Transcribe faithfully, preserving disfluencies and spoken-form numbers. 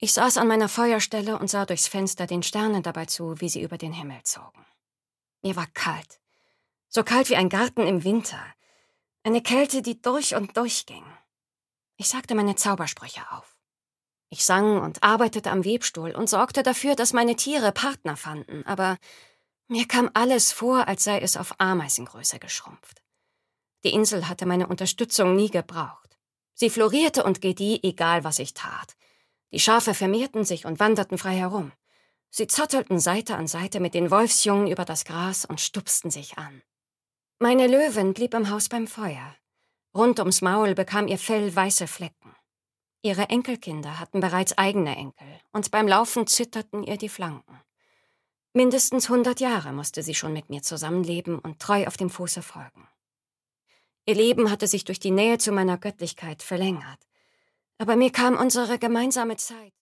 Ich saß an meiner Feuerstelle und sah durchs Fenster den Sternen dabei zu, wie sie über den Himmel zogen. Mir war kalt. So kalt wie ein Garten im Winter. Eine Kälte, die durch und durch ging. Ich sagte meine Zaubersprüche auf. Ich sang und arbeitete am Webstuhl und sorgte dafür, dass meine Tiere Partner fanden, aber mir kam alles vor, als sei es auf Ameisengröße geschrumpft. Die Insel hatte meine Unterstützung nie gebraucht. Sie florierte und gedieh, egal was ich tat. Die Schafe vermehrten sich und wanderten frei herum. Sie zottelten Seite an Seite mit den Wolfsjungen über das Gras und stupsten sich an. Meine Löwin blieb im Haus beim Feuer. Rund ums Maul bekam ihr Fell weiße Flecken. Ihre Enkelkinder hatten bereits eigene Enkel, und beim Laufen zitterten ihr die Flanken. Mindestens hundert Jahre musste sie schon mit mir zusammenleben und treu auf dem Fuße folgen. Ihr Leben hatte sich durch die Nähe zu meiner Göttlichkeit verlängert. Aber mir kam unsere gemeinsame Zeit